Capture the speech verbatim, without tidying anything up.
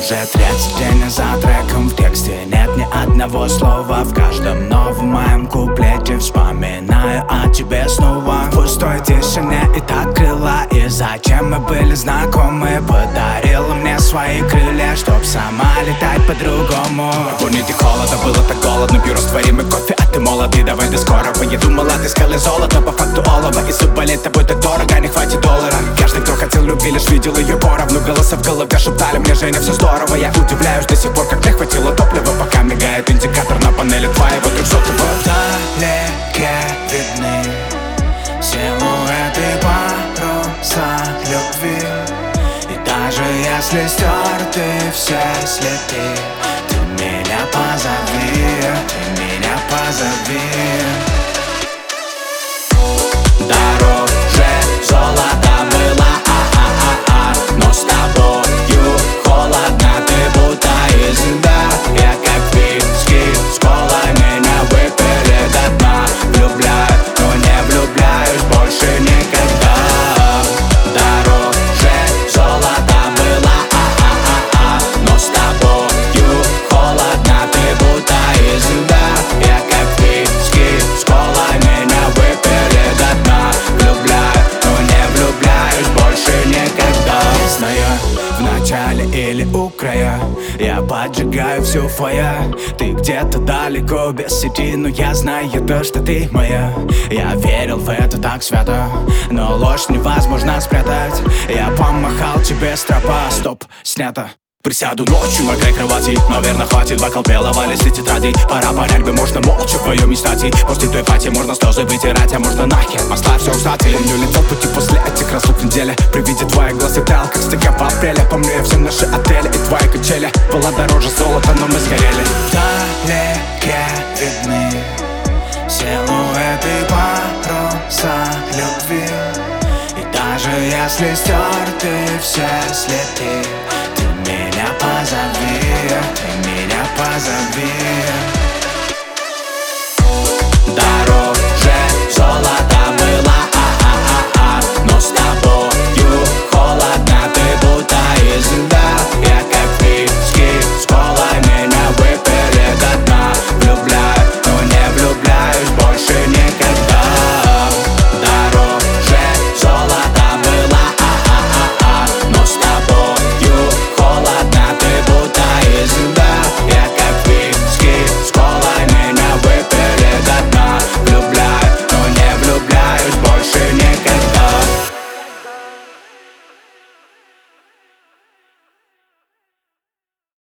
Уже третий день за треком, в тексте нет ни одного слова. В каждом новом моем куплете вспоминаю о тебе снова. В пустой тишине и так крыла. И зачем мы были знакомы? Подарила мне свои крылья, чтоб сама летать по-другому. Помню, ты холода, было так голодно. Пью растворимый кофе, а ты молодый, давай до скорого. Я думала, ты скалы золото, по факту олова. И заболеть тобой так дорого, не хватит доллара. Каждый, кто хотел любви, лишь видел ее поровну. Голоса в голове шептали мне: Женя, все здорово. Я удивляюсь до сих пор, как не хватило топлива, пока мигает индикатор на панели твоего трехсотого. Вдалеке видны силуэты паруса любви. И даже если стерты все следы, ты меня позови, ты меня позови. Дороже золота было, а-а-а-а, но с тобою холодно, ты будто из льда. Я как виски с колой, меня выпили до дна. Влюбляю, но не влюбляюсь больше никогда. Дороже золота было, а-а-а-а, но с тобою холодно, ты будто из льда. Я как виски с колой, меня выпили до дна. Влюбляю, но не влюбляюсь больше никогда. Не знаю, в начале или у края я поджигаю всю фойе. Ты где-то далеко без сети, но я знаю то, что ты моя. Я верил в это так свято, но ложь невозможно спрятать. Я помахал тебе стропа, стоп, снято. Присяду ночью на край кровати, наверное, хватит бокал белого, листья тетради. Пора понять бы, можно молча вдвоем мечтать. После той пати можно слезы вытирать, а можно нахер послать все, кстати. Помню лицо пути после этих разлук неделя. При виде твоих глаз я таял, как снега в апреле. Помню я все наши отели и твои качели. Была дороже золота, но мы сгорели. Вдалеке видны силуэты паруса любви. И даже если стерты все следы,